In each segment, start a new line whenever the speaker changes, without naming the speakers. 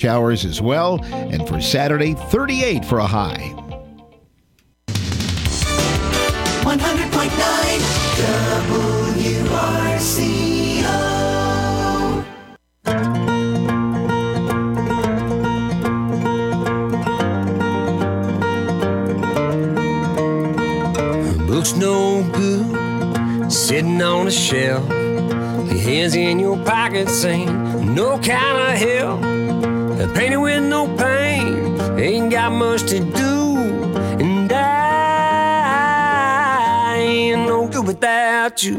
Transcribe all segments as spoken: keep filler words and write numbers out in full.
showers as well. And for Saturday, thirty-eight for a high.
one hundred point nine W R C O.
Book's no good, sitting on a shelf. Your hands in your pocket saying, no kind of help. Painted with no pain, ain't got much to do. And I ain't no good without you.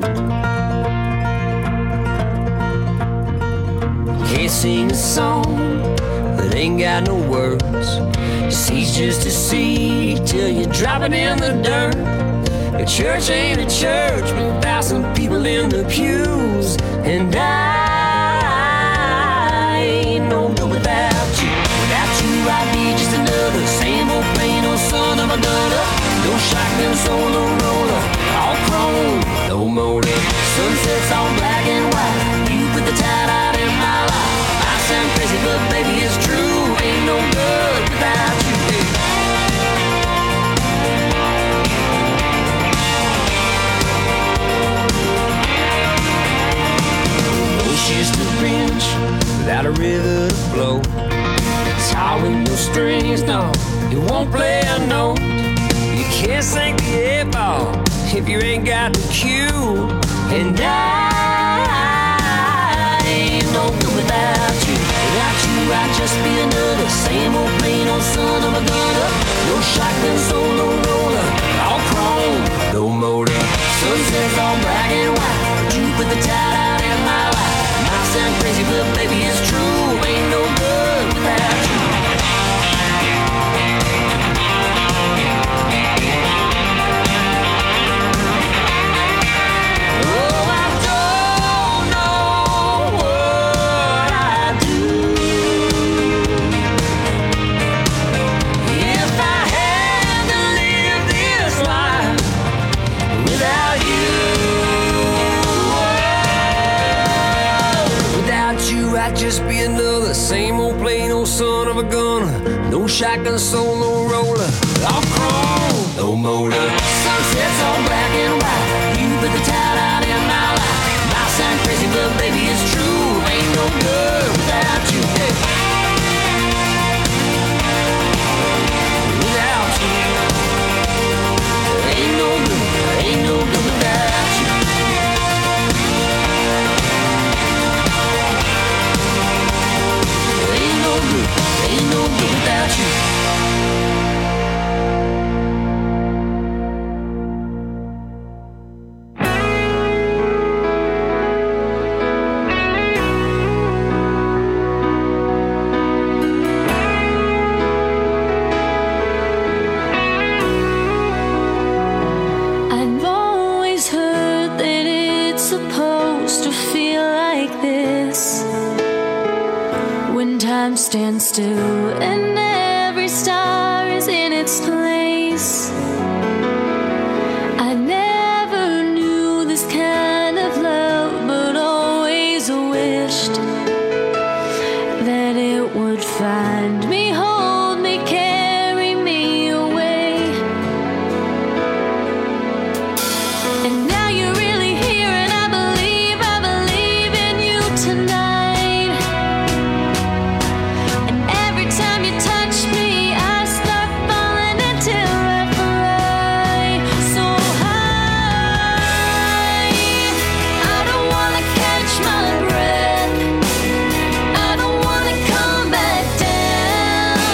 Can't sing a song that ain't got no words. See's just a seed till you drop it in the dirt. A church ain't a church with a thousand people in the pews. And I ain't no good without you. Without you I'd be just another same old plain old son of a gunner. No shotgun solo roller, all chrome, no motor. Sunsets all black and white, you put the tide out in my life. I sound crazy but baby it's true. Ain't no good without you, baby. Just a bench without a river to flow. Guitar with no strings, no, it won't play a note. You can't sing the eight ball if you ain't got the cue. And I ain't no good without you. Without you I'd just be another same old plain old son of a gunner. No shotgun solo roller, all chrome, no motor. Sunsets all black and white, you put the tide out in my life. Sound crazy, but baby, it's true. Ain't no good without you. Oh, I don't know what I'd do if I had to live this life without you. I'd just be another same old plain old son of a gunner. No shotgun solo roller, all chrome, no motor. Sunsets all black and white, you put the tide out in my life. Might sound crazy but baby it's true. Ain't no good without you, hey. Without you, ain't no good, ain't no good without you. Ain't no good without you.
I've always heard that it's supposed to feel like this when time stands still and every star is in its place. I never knew this kind of love, but always wished that it would find me, hold me, carry me away. And now you're really here and I believe, I believe in you tonight. And every time you touch me I start falling until I fly so high. I don't wanna catch my breath, I don't wanna come back down.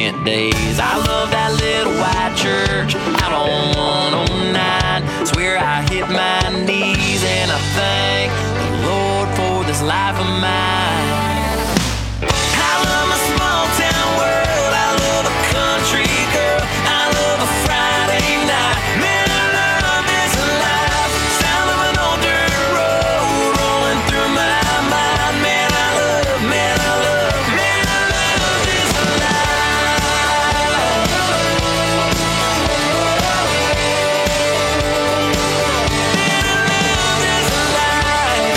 tent days. I love that little white church out on one oh nine. It's where I hit my knees and I thank the Lord for this life of mine. I love my small town world. I love a country girl. I love a Friday night. Man, I love this life. Sound of an old dirt road rolling through my mind. Man, I love, man, I love, man, I love this life. Man, I love this life.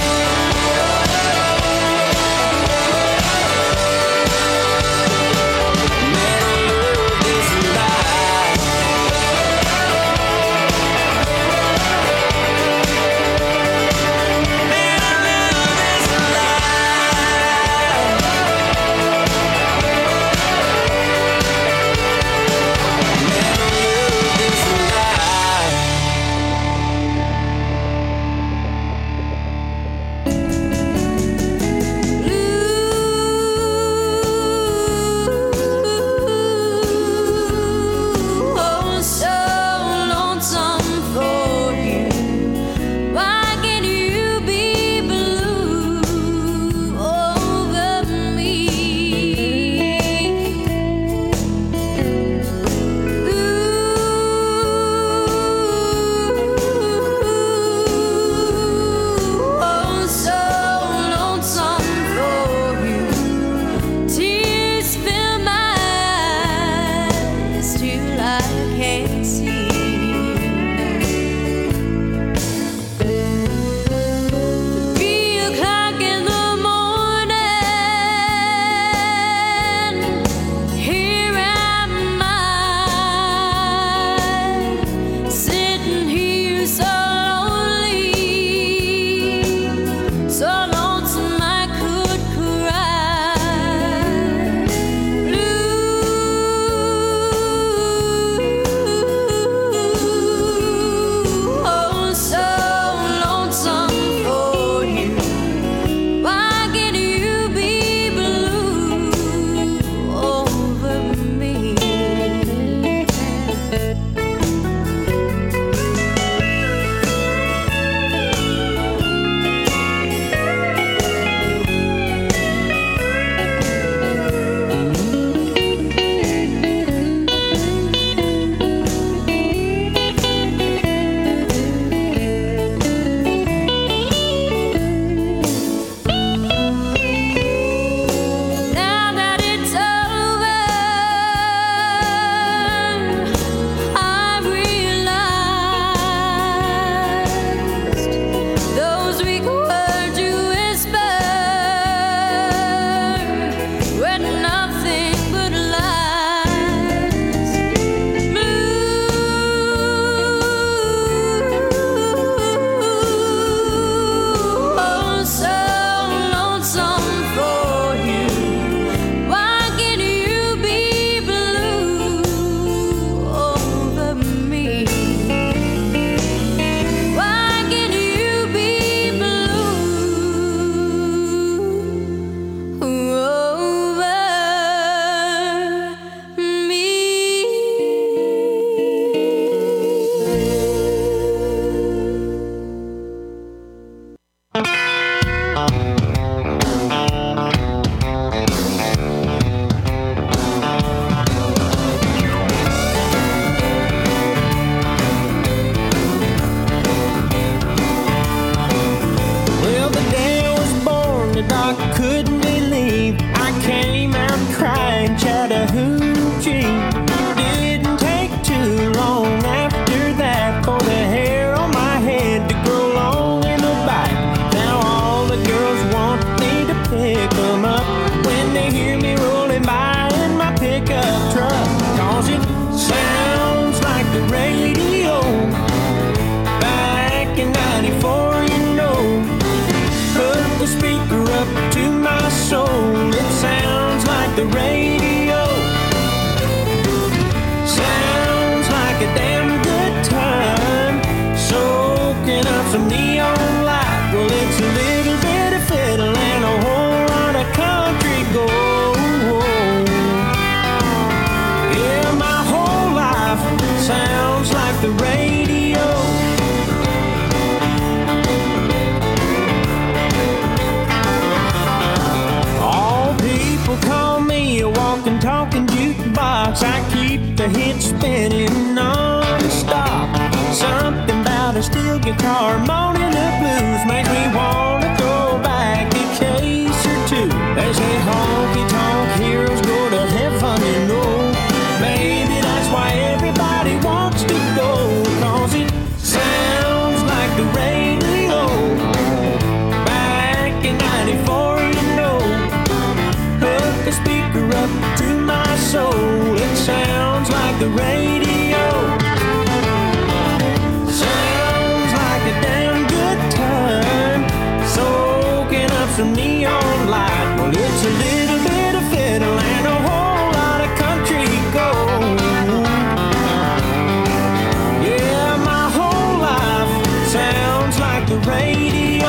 honky-tonkin' jukebox, I keep the hits spinning non-stop. Something about a steel guitar moaning the blues makes me wanna go back a case or two. They say honky-tonk heroes go to heaven, you know. Maybe that's why everybody wants to go, 'cause it sounds like the radio back in ninety-four, you know. Hook the speaker up to my soul, it sounds like the radio. Sounds like a damn good time, soaking up some neon light. Well, it's a little bit of fiddle and a whole lot of country gold. Yeah, my whole life sounds like the radio.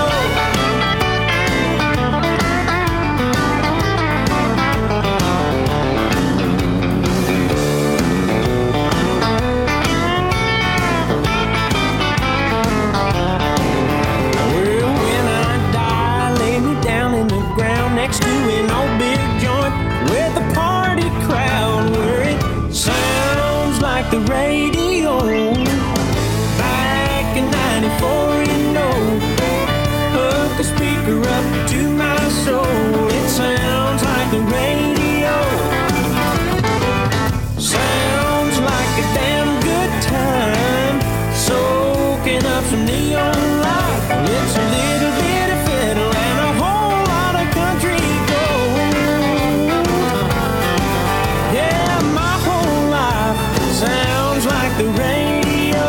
Next to an old big joint with a party crowd where it sounds like the radio back in ninety-four, you know. Hook a speaker up to my soul, it sounds like the radio. Sounds like a damn good time, soaking up some neon light. It's a little bit of fiddle and a whole lot of country gold. Yeah, my whole life sounds like the radio.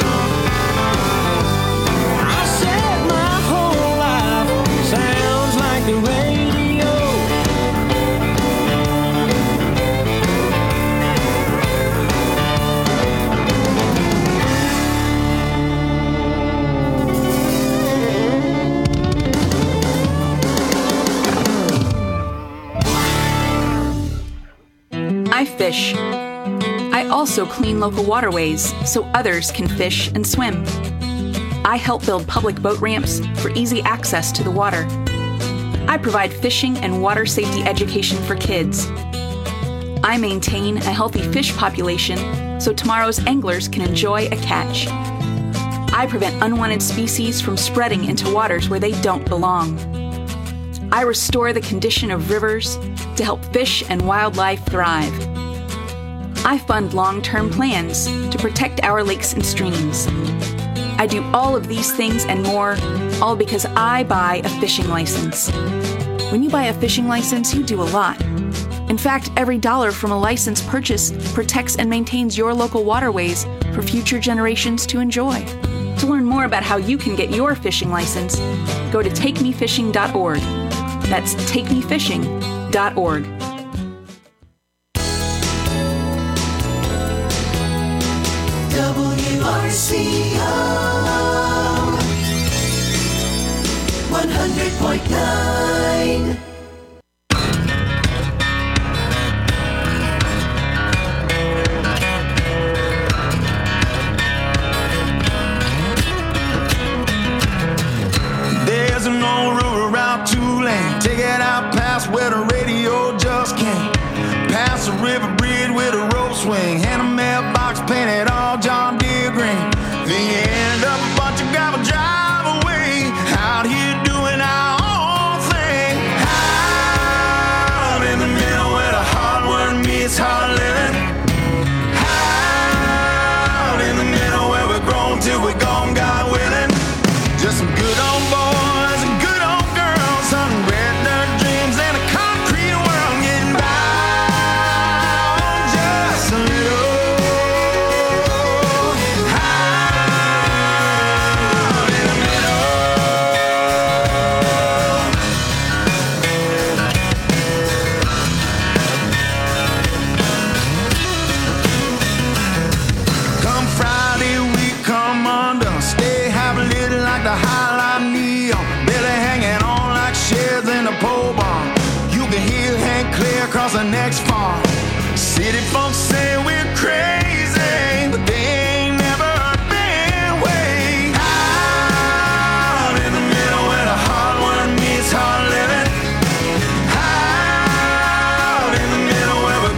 I said my whole life sounds like the radio.
I fish. I also clean local waterways so others can fish and swim. I help build public boat ramps for easy access to the water. I provide fishing and water safety education for kids. I maintain a healthy fish population so tomorrow's anglers can enjoy a catch. I prevent unwanted species from spreading into waters where they don't belong. I restore the condition of rivers to help fish and wildlife thrive. I fund long-term plans to protect our lakes and streams. I do all of these things and more, all because I buy a fishing license. When you buy a fishing license, you do a lot. In fact, every dollar from a license purchase protects and maintains your local waterways for future generations to enjoy. To learn more about how you can get your fishing license, go to take me fishing dot org. That's take me fishing dot org.
W R C O one hundred point nine.
There's an old river out Tulane, take it out past where the radio just came. Past a river bridge with a rope swing, and a mailbox painted all John Deere green. Then you end up a bunch of gravel drive away, out here doing our own thing. Out in the middle where the hard work meets hard living. Out in the middle where we're grown till we're gone, God willing. Just some good old boys and good old girls, some red dirt dreams and a concrete world, getting by on just a little. Out in the middle. Come Friday, we come undone. Stay half lit like the highlight neon. Barely hanging on like sheds in a pole barn. You can hear Hank clear across the next farm. City folks say we're crazy, but they ain't never been way. Out in the middle where the hard work meets hard living. Out in the middle where we're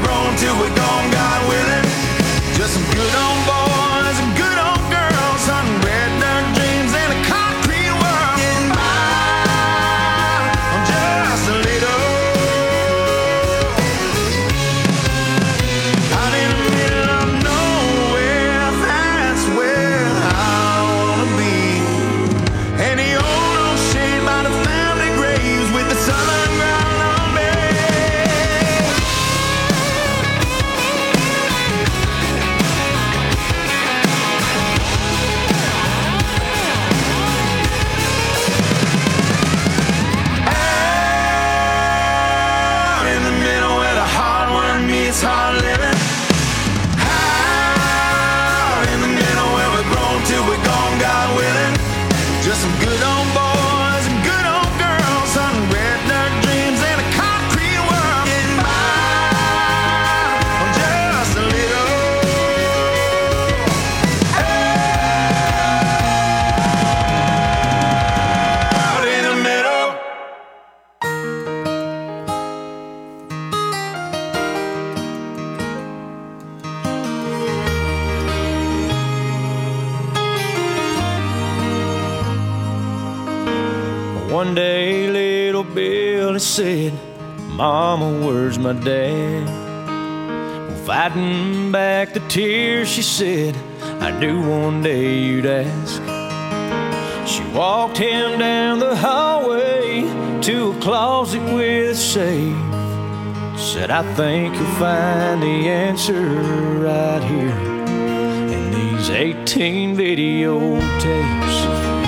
One day little Billy said, Mama, where's my dad? Fighting back the tears, she said, I knew one day you'd ask. She walked him down the hallway to a closet with a safe. Said, I think you'll find the answer right here in these eighteen videotapes.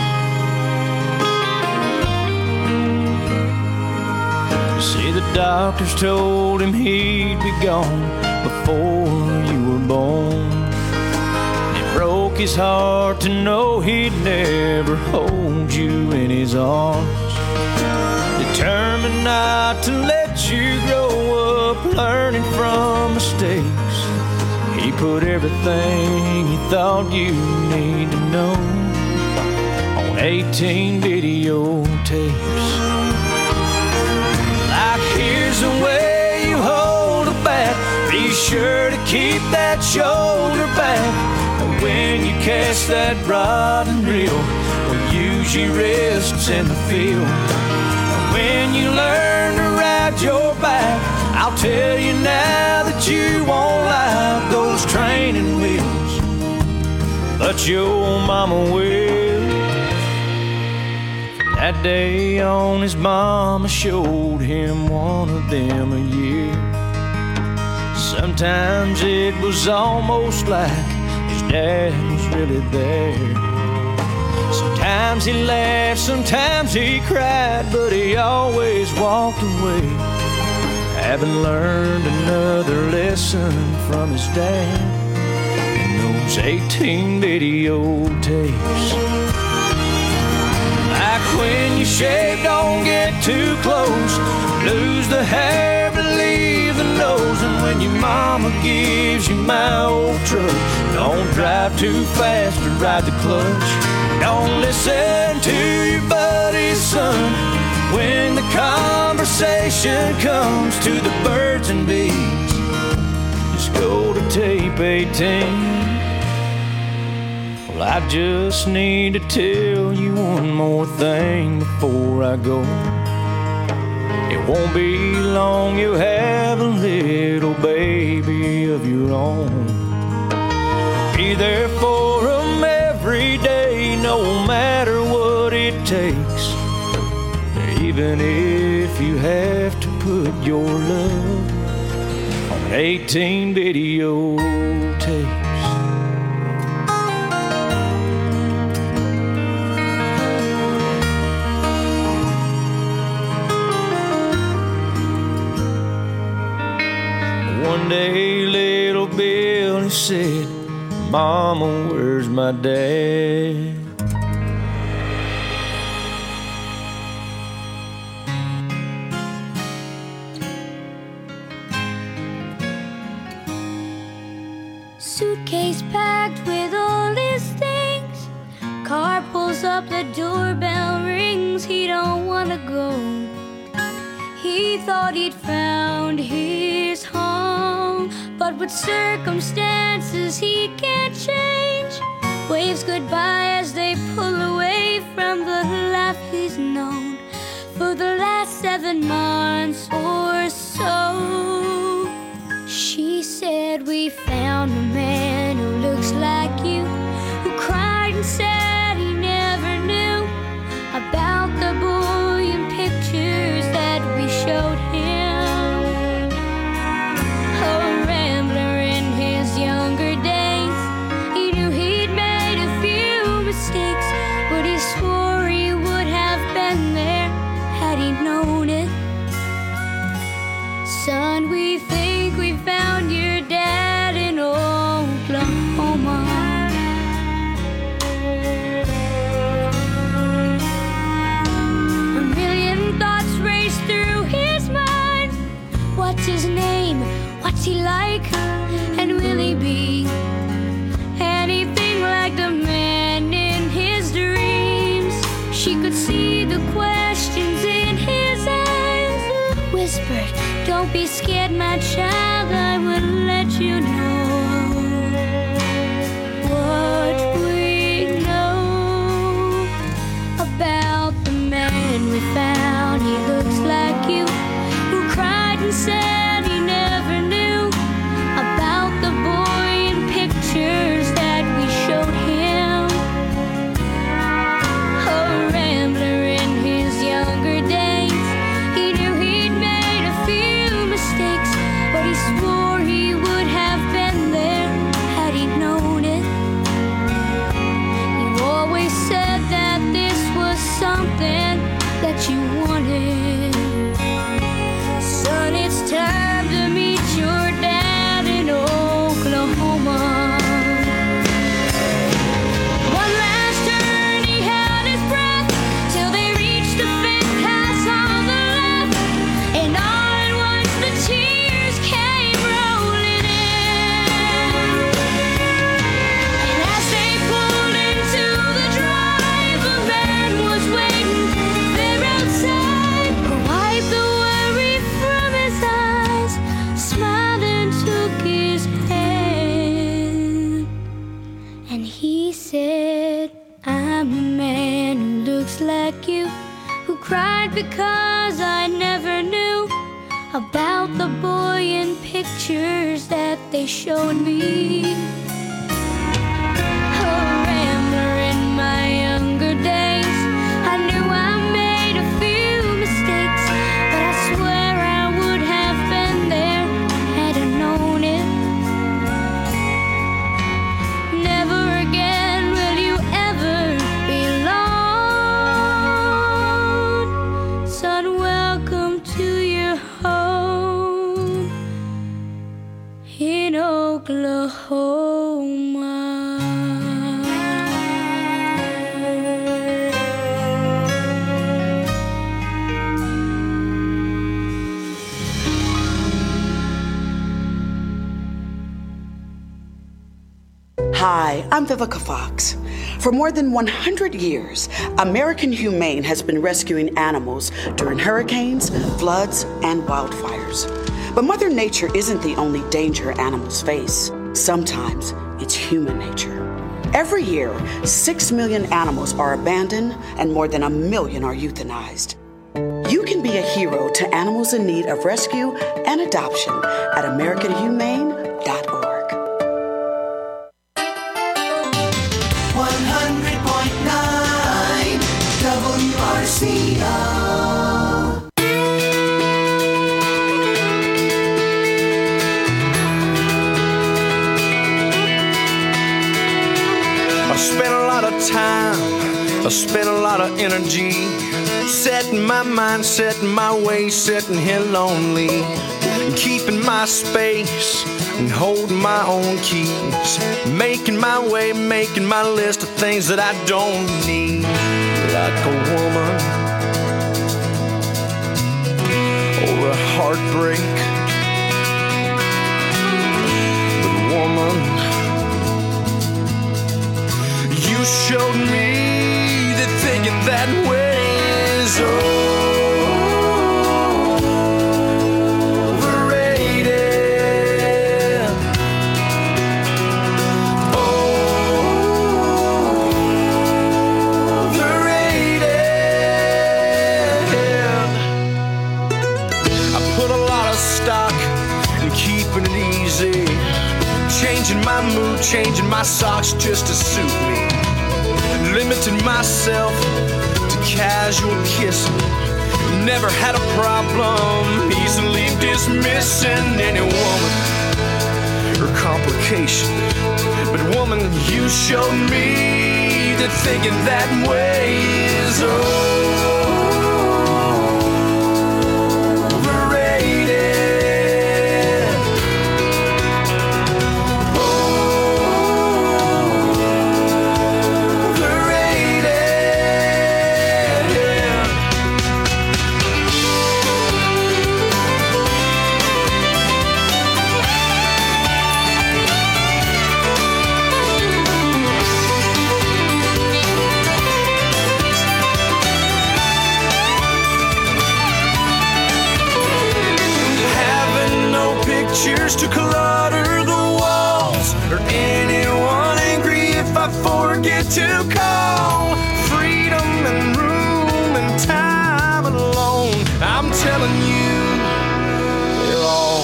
See, the doctors told him he'd be gone before you were born. It broke his heart to know he'd never hold you in his arms. Determined not to let you grow up learning from mistakes, he put everything he thought you need to know on eighteen videotapes. Like, here's the way you hold a bat, be sure to keep that shoulder back. And when you cast that rod and reel, well, use your wrists in the field. And when you learn to ride your bike, I'll tell you now that you won't like those training wheels, but your mama will. From that day on, his mama showed him one of them a year. Sometimes it was almost like his dad was really there. Sometimes he laughed, sometimes he cried, but he always walked away, having learned another lesson from his dad in those eighteen videotapes. Like, when you shave, don't get too close, lose the hair but leave the nose. And when your mama gives you my old truck, don't drive too fast or ride the clutch. Don't listen to your buddy's son when the conversation comes to the birds and bees. Just go to tape eighteen. Well, I just need to tell you one more thing before I go. It won't be long, you'll have a little baby of your own. Be there for them every day, no matter what it takes. Even if you have to put your love on eighteen videotapes. One day little Billy said, Mama, where's my dad?
Suitcase packed with all his things. Car pulls up, the doorbell rings. He don't wanna go. He thought he'd found his home, but with circumstances he can't change. Waves goodbye as they pull away from the life he's known for the last seven months or so. She said, we found a man who looks like you, who cried and said he never knew about the boy in pictures that we showed him. A rambler in his younger days, he knew he'd made a few mistakes, but he swore he would have been there had he known it. Son, we think we found your dad in Oklahoma. A million thoughts race through his mind. What's his name? What's he like? And will he be anything like the man in his dreams? She could see the questions in his eyes. Whispered, don't be scared, my child, I will let you know what we know about the man we swore he would have been there had he known it. You always said that this was something that you wanted. Son, it's time to meet your dad in Oklahoma. One last turn, he held his breath till they reached the big house on the left, and all at once the tears came rolling in. And as they pulled into the drive, a man was waiting there outside, who wiped the worry from his eyes, smiled and took his hand. And he said, I'm a man who looks like you, who cried because I never knew about the boy in pictures that they showed me. A rambler in my younger days, I knew I made a few mistakes, but I swear I would have been there had I known it. Never again will you ever be alone. Son, welcome to your home in Oklahoma.
Hi, I'm Vivica Fox. For more than one hundred years, American Humane has been rescuing animals during hurricanes, floods, and wildfires. But Mother Nature isn't the only danger animals face. Sometimes it's human nature. Every year, six million animals are abandoned and more than a million are euthanized. You can be a hero to animals in need of rescue and adoption at american humane dot org.
one hundred point nine W R C O.
I spent a lot of time, I spent a lot of energy, setting my mind, setting my way, sitting here lonely, keeping my space and holding my own keys, making my way, making my list of things that I don't need, like a woman or a heartbreak. But woman, you showed me that thinking that way is overrated. Overrated. I put a lot of stock in keeping it easy, changing my mood, changing my socks just to suit me, limiting myself to casual kissing. Never had a problem easily dismissing any woman or complication. But woman, you showed me that thinking that way is overrated. Cheers to clutter the walls, or anyone angry if I forget to call. Freedom and room and time alone, I'm telling you, they're all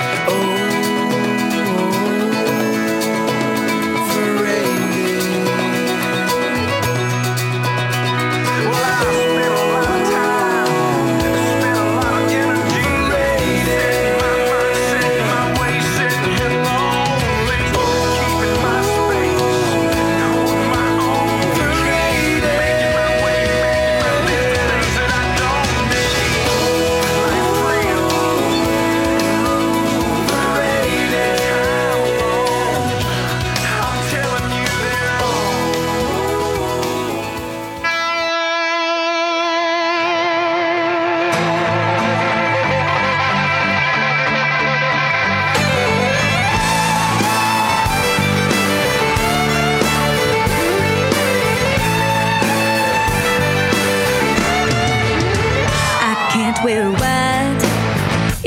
overrated.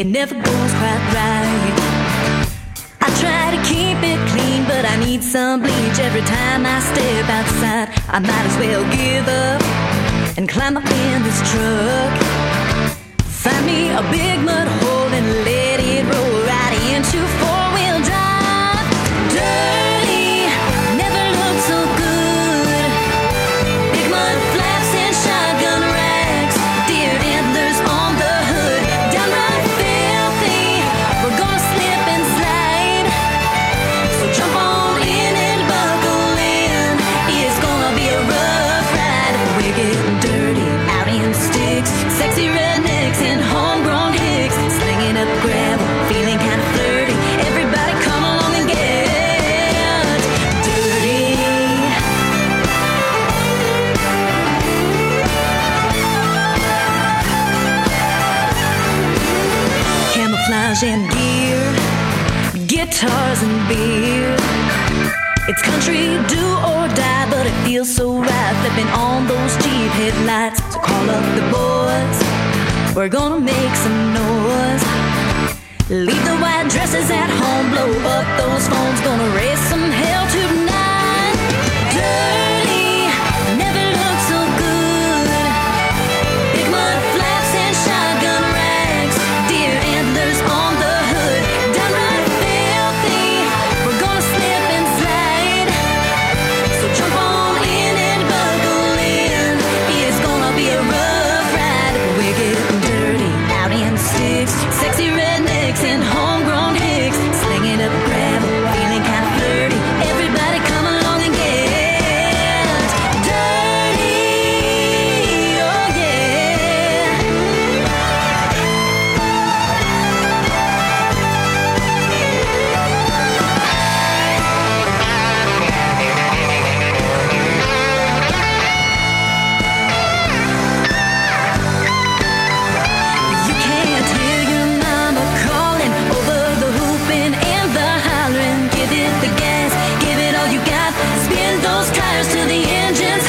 it never goes quite right. I try to keep it clean, but I need some bleach every time I step outside. I might as well give up and climb up in this truck. Find me a big mud hole and let it roll right into four-wheel drive. Dirty, never looked so good. Big mud flaps and shotgun racks, deer antlers on the hood. Downright filthy, we're gonna slip and slide. So jump on in and buckle in. It's gonna be a rough ride. We're getting dirty, out in sticks, sexy rednecks and homegrown hicks, slinging up gravel, feeling kind of flirty. Everybody come along and get dirty. Camouflage and gear, guitars and beer. It's country, do or die, but it feels so right flipping on those Jeep headlights. So call up the boys, we're gonna make some noise. Leave the white dresses at home, blow up those phones, gonna raise some hell tonight. Dirty, never looked so good. Big mud flaps and shotgun racks, deer antlers on the hood. Downright filthy, we're gonna slip and slide. So jump on in and buckle in. It's gonna be a rough ride. We're getting dirty, out in sticks, sexy rednecks and homegrown hicks, slinging up gravel, feeling kind of flirty. Everybody come along and get dirty. Oh yeah. You can't hear your mama calling over the whooping and the hollering. Give it the gas, give it all you got. Spin those tires till the engine's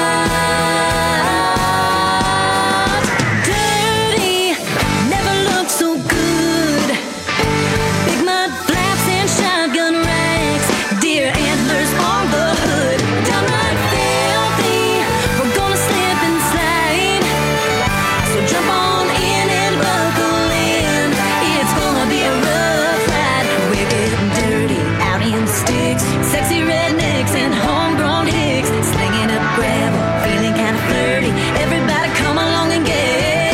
hot. Dirty, never looked so good. Big mud flaps and shotgun racks, deer antlers on the hood. Downright filthy, we're gonna slip and slide. So jump on in and buckle in. It's gonna be a rough ride. We're getting dirty, out in sticks, sexy rednecks and homegrown hicks, slinging up gravel, feeling kind of flirty. Everybody come along and get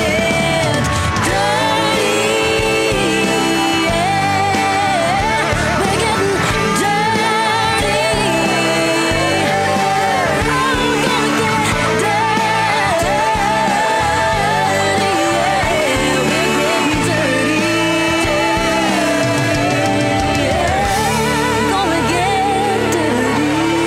dirty. Yeah. We're getting dirty. I'm gonna get dirty. Yeah. We're getting dirty. Yeah. Gonna get dirty.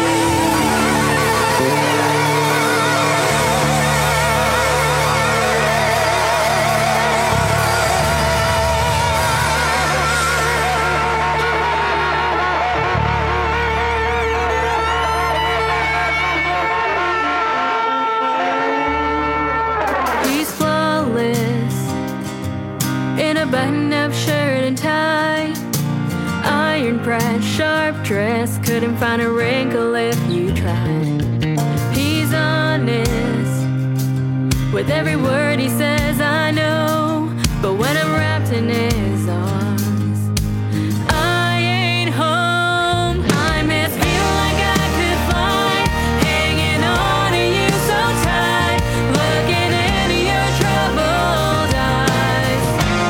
He's flawless in a button-up shirt and tie. Iron pride, sharp dress, couldn't find a wrinkle if you tried. He's honest with every word he says, I know. But when I'm wrapped in his arms, I ain't home. I miss feeling like I could fly, hanging on to you so tight, looking into your troubled eyes.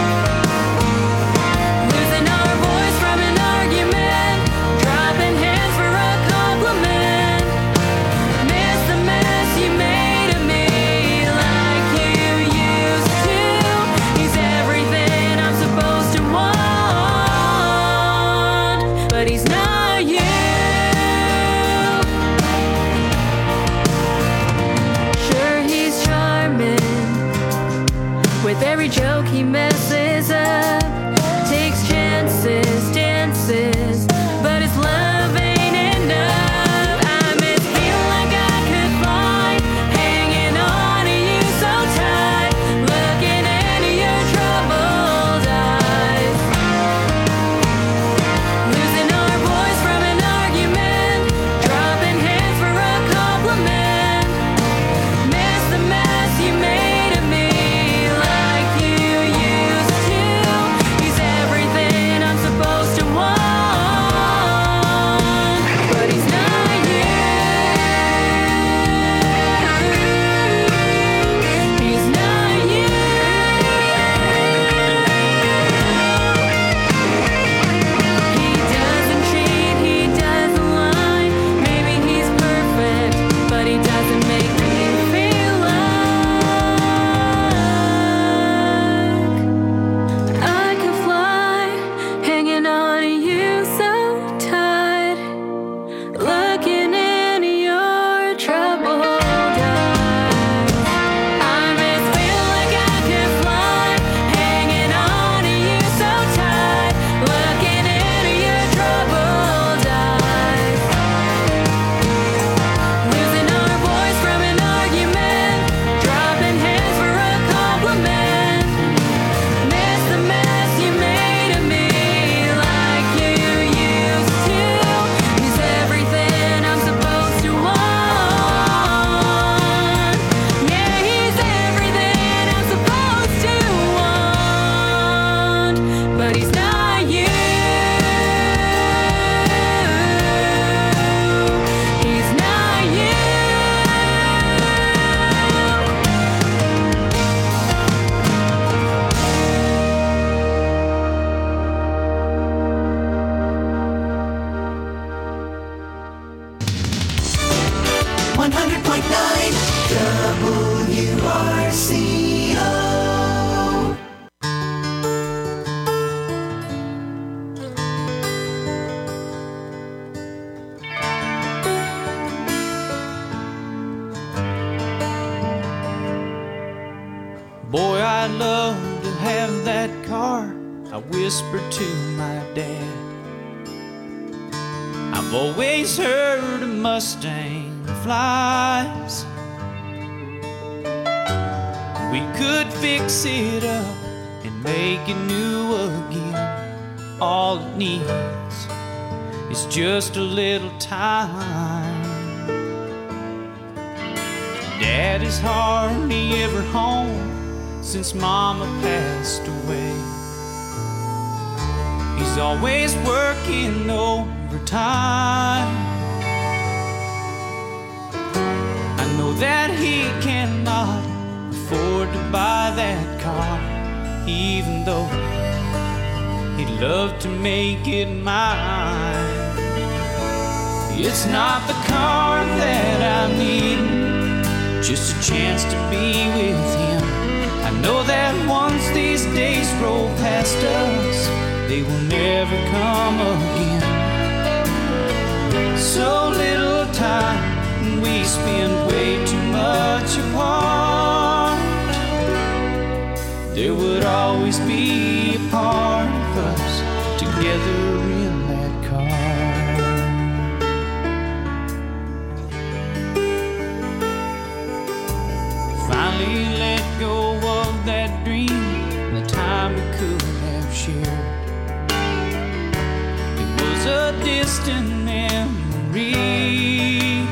Losing our voice from an argument, dropping hands for a compliment. Miss the mess you made of me like you used to. He's everything I'm supposed to want, but he's not you. Sure, he's charming with every joke he messes up, takes chances, dances, but his love ain't enough. I miss feeling like I could fly, hanging on to you so tight, looking into your troubled eyes. but he doesn't make me feel like I could fly, hanging on to you so tight, looking into your troubled eyes. I just feel like I could fly, hanging on to you so tight, looking into your troubled eyes. Losing our voice from an argument, dropping hands for a compliment. Miss the mess you made of me like you used to. He's everything I'm supposed to want. Yeah, he's everything I'm supposed to want. But he's not you. He's not you.
one hundred point nine W R C O.
Boy, I'd love to have that car, I whispered to my dad. I've always heard a Mustang flies. We could fix it up and make it new again. All it needs is just a little time. Dad is hardly ever home since Mama passed away. He's always working overtime. I know that he cannot afford to buy that car, even though he'd love to make it mine. It's not the car that I'm needing, just a chance to be with him. I know that once these days roll past us, they will never come again. So little time, and we spend way too much apart. There would always be a part of us together in that car. Finally let go of that dream, the time we could have shared. It was a distant memory,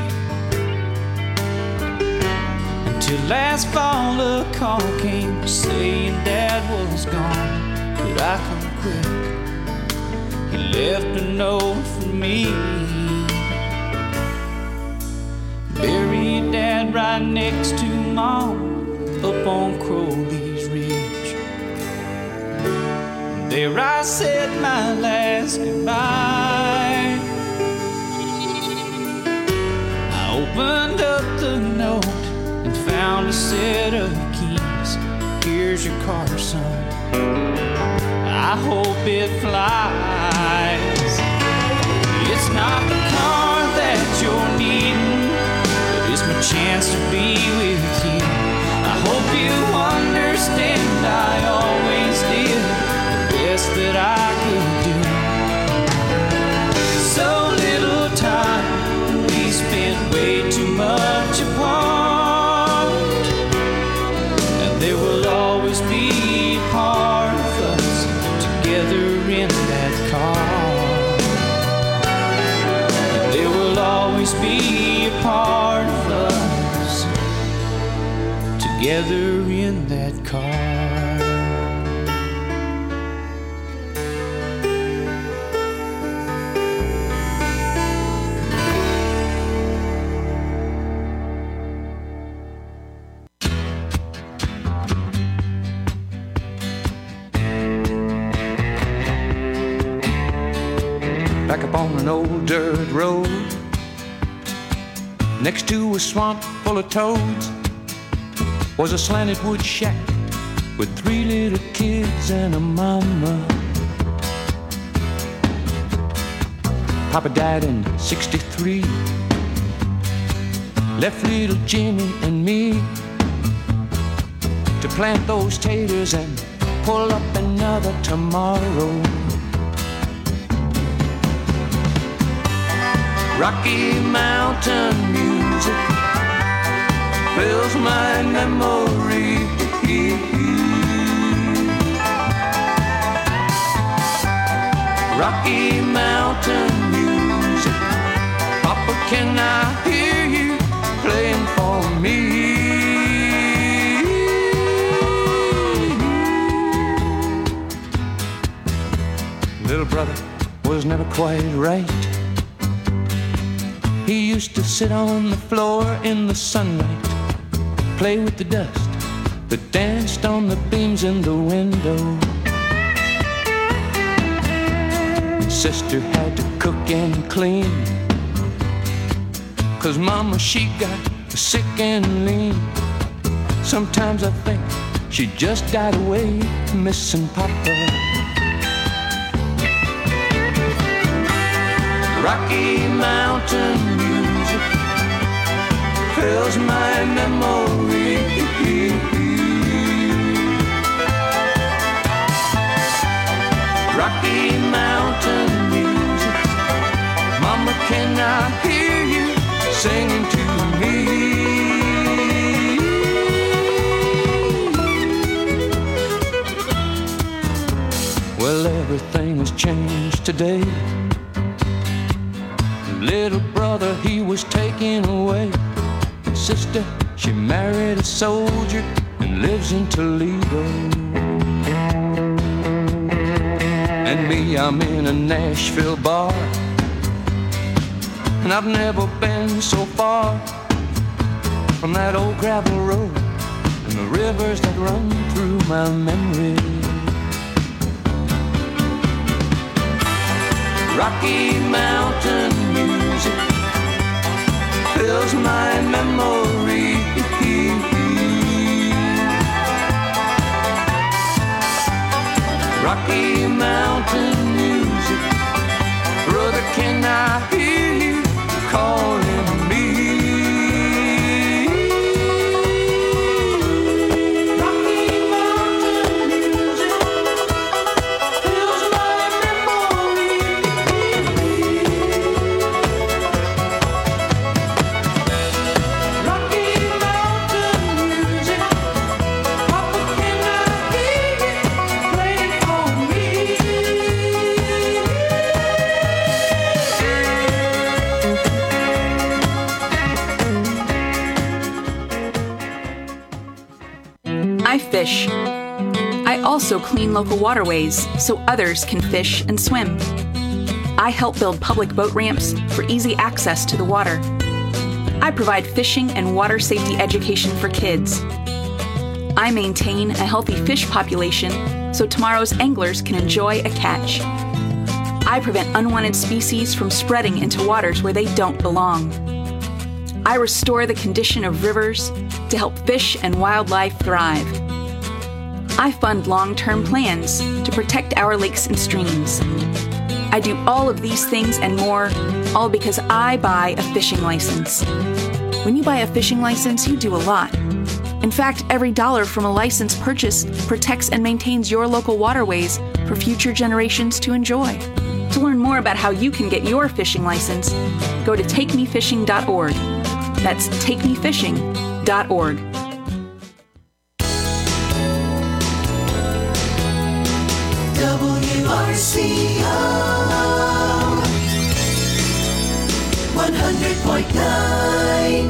until last fall a call came saying Dad was gone. Could I come quick? He left a note for me. Buried Dad right next to Mom up on Crowley's Ridge. There I said my last goodbye. I opened up the note and found a set of keys. Here's your car, son. I hope it flies. It's not the car that you're needing, but it's my chance to be with you. I hope you understand I always did the best that I could do. So little time, we spent way too much apart, and there will always be a part of us together in that car. And there will always be a part of us together in that car.
Back up on an old dirt road, Next to a swamp full of toads was a slanted wood shack with three little kids and a mama. Papa died in sixty-three, left little Jimmy and me to plant those taters and pull up another tomorrow. Rocky Mountain music fills my memory. Rocky Mountain music, Papa, can I hear you playing for me? Little brother was never quite right. He used to sit on the floor in the sunlight, play with the dust that danced on the beams in the window. Sister had to cook and clean, 'cause Mama, she got sick and lean. Sometimes I think she just died away, missing Papa. Rocky Mountain music fills my memory. Rocky Mountain music, Mama, can I hear you singing to me? Well, everything has changed today. Little brother, he was taken away. Sister, she married a soldier and lives in Toledo. And me, I'm in a Nashville bar, and I've never been so far from that old gravel road and the rivers that run through my memory. Rocky Mountain music fills my memory. Rocky Mountain music, brother, can I hear you calling me? Rocky Mountain music fills my memory. Rocky Mountain music, Papa, can I hear you playing for me?
I fish. I also clean local waterways so others can fish and swim. I help build public boat ramps for easy access to the water. I provide fishing and water safety education for kids. I maintain a healthy fish population so tomorrow's anglers can enjoy a catch. I prevent unwanted species from spreading into waters where they don't belong. I restore the condition of rivers to help fish and wildlife thrive. I fund long-term plans to protect our lakes and streams. I do all of these things and more, all because I buy a fishing license. When you buy a fishing license, you do a lot. In fact, every dollar from a license purchase protects and maintains your local waterways for future generations to enjoy. To learn more about how you can get your fishing license, go to take me fishing dot org. That's take me fishing dot org.
W R C O one hundred point nine.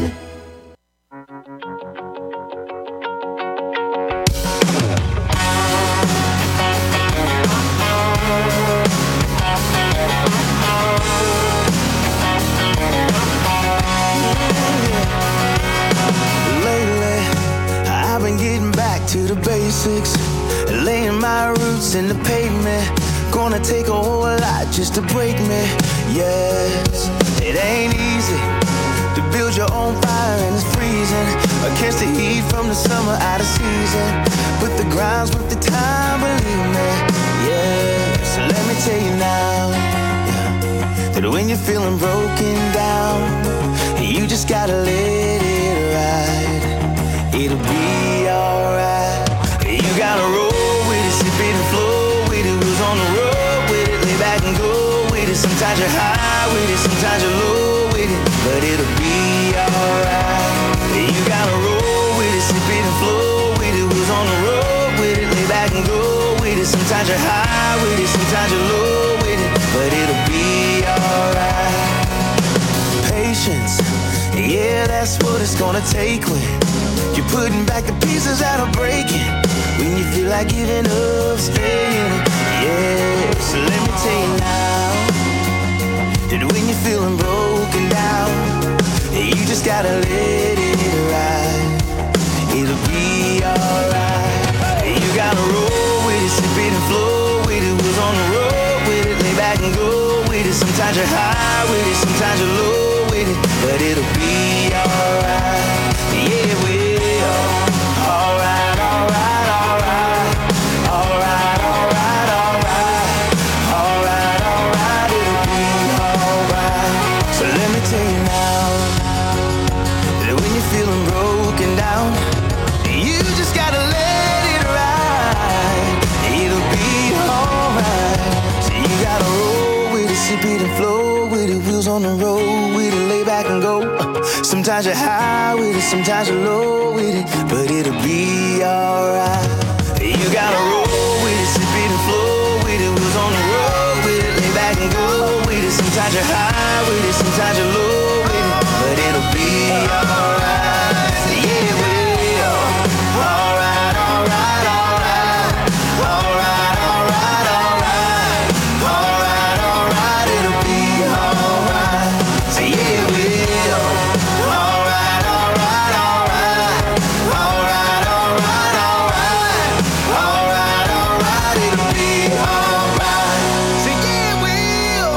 To the basics, laying my roots in the pavement. Gonna take a whole lot just to break me. Yes, it ain't easy, to build your own fire and it's freezing. Or catch the heat from the summer out of season. But the grind's worth the time, believe me. Yeah, so let me tell you now, yeah, that when you're feeling broken down, you just gotta let it ride. It'll be alright. You gotta roll with it, sip it and flow with it. Wheels on the road with it, lay back and go with it. Sometimes you're high with it, sometimes you're low with it, but it'll be alright. You gotta roll with it, sip it and flow with it. Wheels on the road with it, lay back and go with it. Sometimes you're high with it, sometimes you're low with it, but it'll be alright. Patience, yeah, that's what it's gonna take when you're putting back the pieces that are breaking. When you feel like giving up, staying. Yeah, so let me tell you now, that when you're feeling broken down, you just gotta let it ride. It'll be alright. You gotta roll with it, sip it and flow with it. Wheels on the road with it, lay back and go with it. Sometimes you're high with it, sometimes you're low with it, but it'll be alright. Yeah, it will. Alright, alright, alright. Alright, alright, alright. Alright, alright, it'll be alright. So let me tell you now, that when you're feeling broken down, you just gotta let it ride. It'll be alright. So you gotta roll with it, sip it and flow with it. Wheels on the road with it, lay back and go. Sometimes you're high with it, sometimes you're low with it, but it'll be alright. You gotta roll with it, sip it and flow with it. Wheels on the road with it, lay back and go with it. Sometimes you're high with it, sometimes you're low with it, but it'll be alright. Yeah, it will. Alright, alright, alright. Alright, alright, alright. Alright, alright, it'll be alright. So yeah, it will. Alright, alright, alright. Alright, alright, alright. Alright, alright, it'll be alright. So yeah, it will.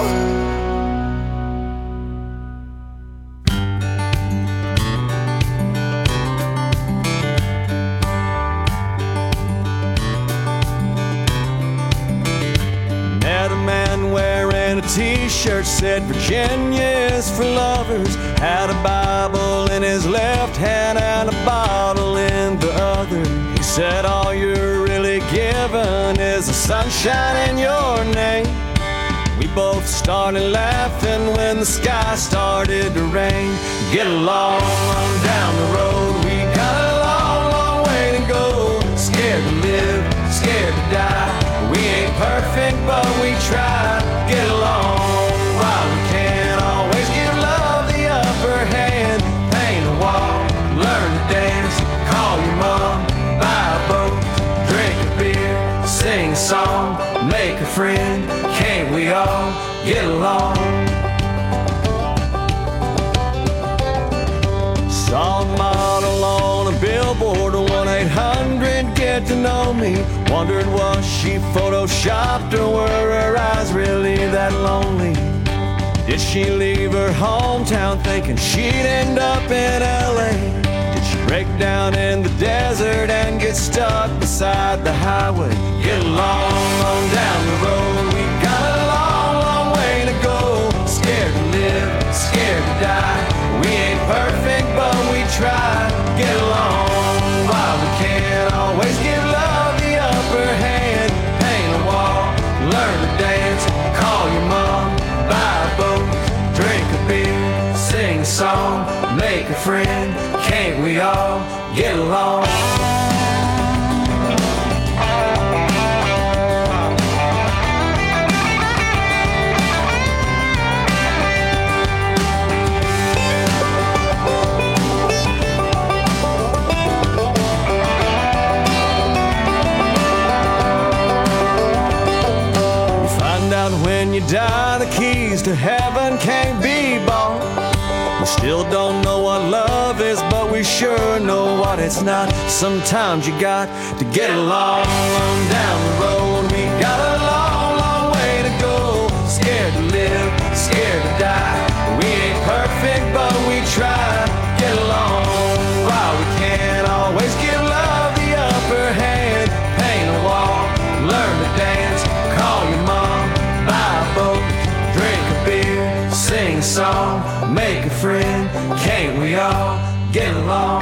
Met a man wearing a t-shirt said Virginia is for lovers. Had a Bible in his left hand and a bottle in the other. He said all you're really given is the sunshine in your name. We both started laughing when the sky started to rain. Get along on down the road, we got a long, long way to go. Scared to live, scared to die. We ain't perfect, but we try. Get along while we can. Always give love the upper hand. Paint a wall, learn to dance. Call your mom, buy a boat, drink a beer, sing a song, make a friend. Can't we all get along? Saw a model on a billboard, one eight hundred get to know me. Wondered was she photoshopped or were her eyes really that lonely? Did she leave her hometown thinking she'd end up in L A? Did she break down in the desert and get stuck beside the highway? Get along on down the road, we got a long, long way to go. Scared to live, scared to die. We ain't perfect, but we try. Get along while we can. Always give love the upper hand. Paint a wall, learn to dance. Call your mom, buy a boat, drink a beer, sing a song, make a friend. Can't we all get along? When you die, the keys to heaven can't be bought. We still don't know what love is, but we sure know what it's not. Sometimes you got to get along on down the road. We got a long, long way to go. Scared to live, scared to die. We ain't perfect, but we try.
get along.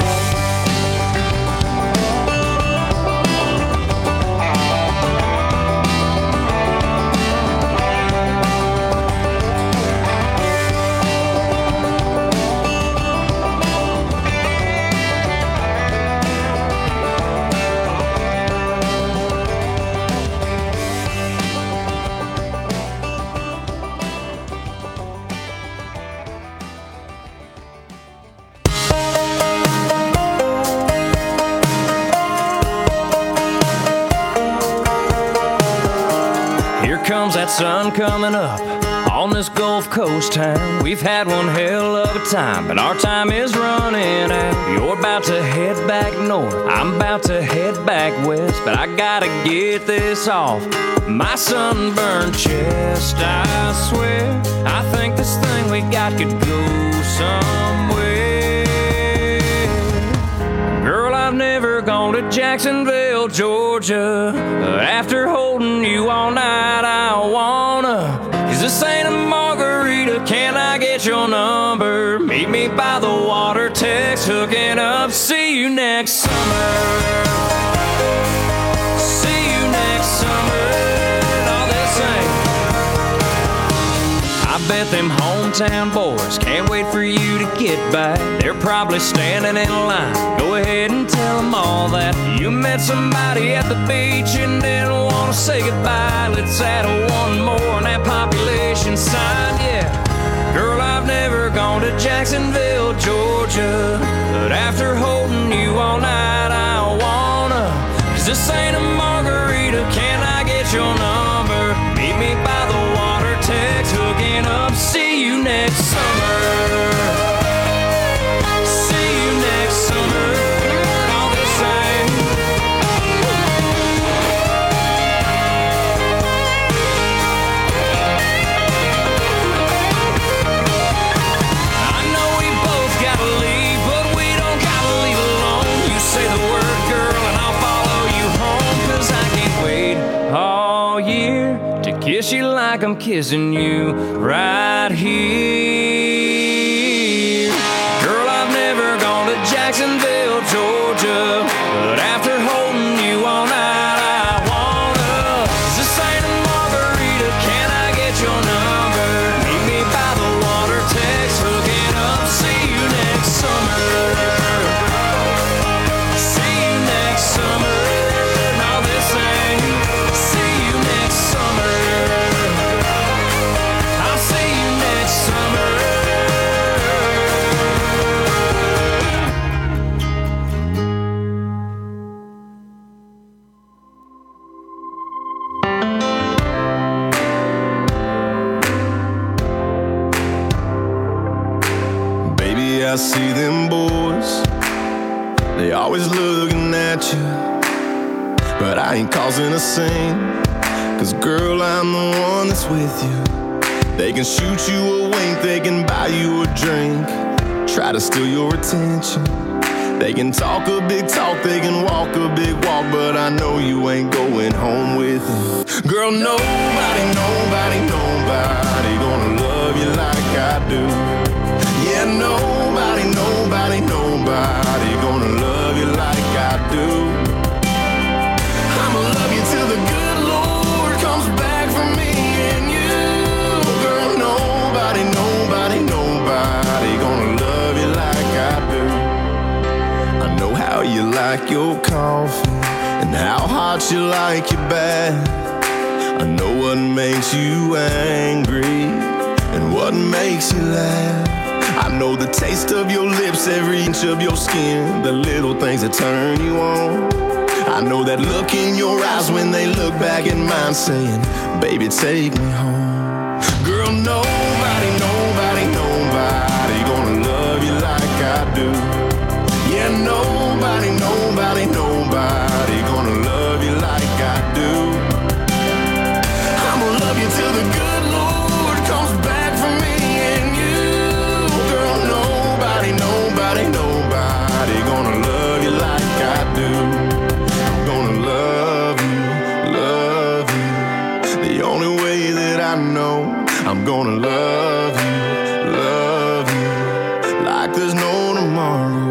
Comes that sun coming up on this Gulf Coast town. We've had one hell of a time, but our time is running out. You're about to head back north, I'm about to head back west, but I gotta get this off my sunburned chest. I swear, I think this thing we got could go somewhere. Girl, I've never gone to Jacksonville, Georgia. After holding you all night, I wanna. Cause this ain't a margarita, can I get your number? Meet me by the water, text, hooking up. See you next summer. See you next summer. All this ain't. I bet them hometown boys can't wait for you to get back. They're probably standing in line. Go ahead and tell them all that you met somebody at the beach and didn't want to say goodbye. Let's add one more on that population sign, yeah. Girl, I've never gone to Jacksonville, Georgia, but after holding you all night, I wanna. Cause this ain't a margarita, can I get your number? Meet me by the water, text, hooking up. See you next summer. See you next summer. All the same. I know we both gotta leave, but we don't gotta leave alone. You say the word, girl, and I'll follow you home. Cause I can't wait all year to kiss you like I'm kissing you right here. Girl, I've never gone to Jacksonville, Georgia, but after holding you all night, I wanna. Cause this ain't a margarita, can I get your number? Meet me by the water, text, hooking up. See you next summer. See you next summer. All this ain't. See you next summer. I'll see you next summer.
Baby, I see them boys, they always looking at you, but I ain't causing a scene. Cause girl, I'm the one that's with you. They can shoot you a wink, they can buy you a drink, try to steal your attention. They can talk a big talk, they can walk a big walk, but I know you ain't going home with them. Girl, nobody, nobody, nobody gonna love you like I do. Yeah, nobody, nobody, nobody gonna love you like I do. I'ma love you till the good Lord comes back for me and you. Girl, nobody, nobody, nobody gonna love you like I do. I know how you like your coffee and how hot you like your bath. I know what makes you angry and what makes you laugh. I know the taste of your lips, every inch of your skin, the little things that turn you on. I know that look in your eyes when they look back at mine saying, baby, take me home. Girl, nobody, nobody, nobody gonna love you like I do. Yeah, nobody, nobody, nobody gonna love you like I do. I'ma love you till the good Lord comes back for me and you. Girl, nobody, nobody, nobody gonna love you like I do. I'm gonna love you, love you, the only way that I know. I'm gonna love you, love you, like there's no tomorrow.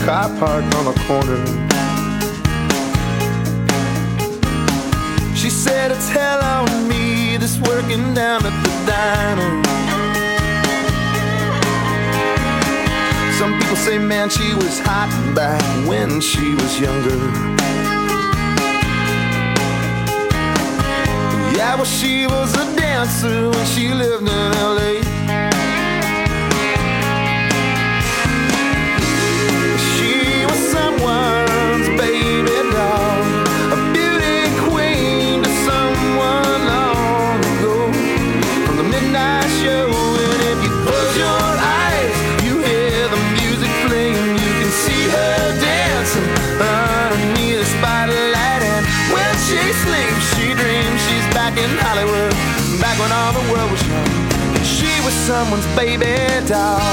car parked on a corner. She said it's hell on me, this working down at the diner. Some people say, man, she was hot back when she was younger. Yeah, well, she was a dancer when she lived in L A. She was someone's baby doll, a beauty queen to someone long ago. From the midnight show, and if you close your eyes, you hear the music playing. You can see her dancing underneath the spotlight. And when she sleeps, she dreams she's back in Hollywood, back when all the world was young. She was someone's baby doll.